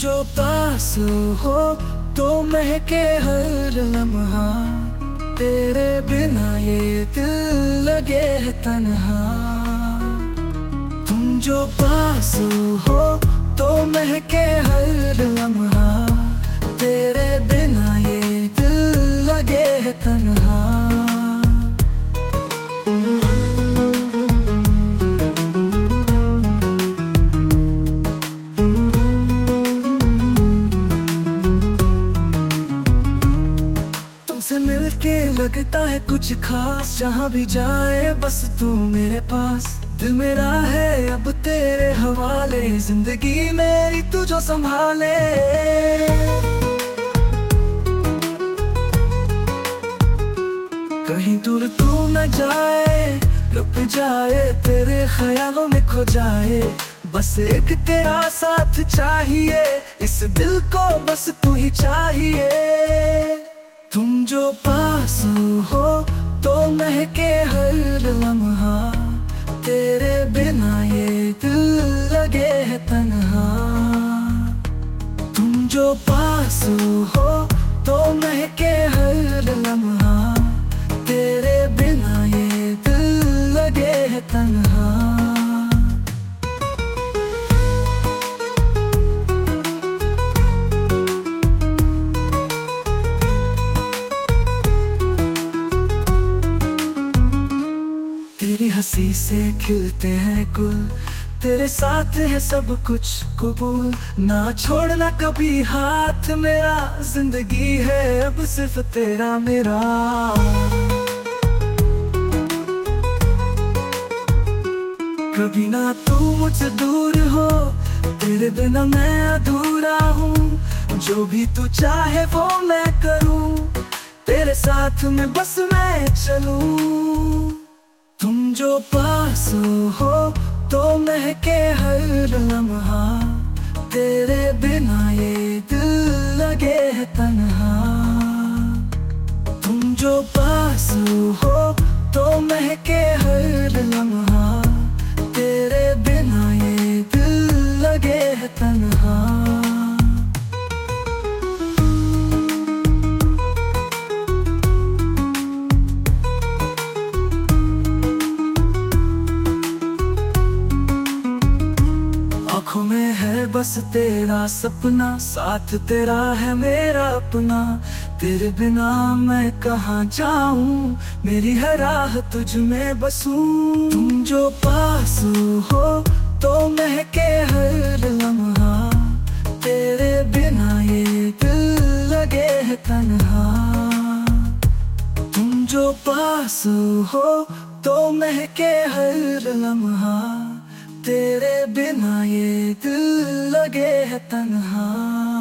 जो पास हो तो महके हर लम्हा, तेरे बिना ये दिल लगे है तन्हा। तुम जो पास हो तो महके हर लम्हा, तेरे बिना ये दिल लगे है तन्हा। तुमसे मिलके लगता है कुछ खास, जहाँ भी जाए बस तू मेरे पास। दिल मेरा है अब तेरे हवाले, जिंदगी मेरी तू जो संभाले। कहीं दूर तू न जाए, रुक जाए, तेरे ख्यालों में खो जाए। बस एक तेरा साथ चाहिए, इस दिल को बस तू ही चाहिए। तुम जो पास हो तो महके हर लम्हा, तेरे बिना ये दिल लगे है तन्हा। तुम जो पास हो तो महके हर लम्हा, तेरे बिना ये दिल लगे है तन्हा। तेरी हंसी से खिलते हैं गुल, तेरे साथ है सब कुछ कबूल। ना छोड़ना कभी हाथ मेरा, जिंदगी है अब सिर्फ तेरा मेरा। कभी ना तू मुझसे दूर हो, तेरे बिना मैं अधूरा हूँ। जो भी तू चाहे वो मैं करूँ, तेरे साथ में बस मैं चलूँ। तुम जो पास हो तो महके हर लम्हा, तेरे बिना ये दिल लगे है तन्हा। तुम जो पास हो तो महके हर लम्हा, तेरे बिना ये दिल लगे है तन्हा। आँखों में है बस तेरा सपना, साथ तेरा है मेरा अपना। तेरे बिना मैं कहाँ जाऊँ, मेरी है राह तुझ में बसूं। तुम जो पास हो तो महके हर लम्हा, तेरे बिना ये दिल लगे है तन्हा। तुम जो पास हो तो महके हर लम्हा, तेरे बिना ये दिल लगे है तन्हा।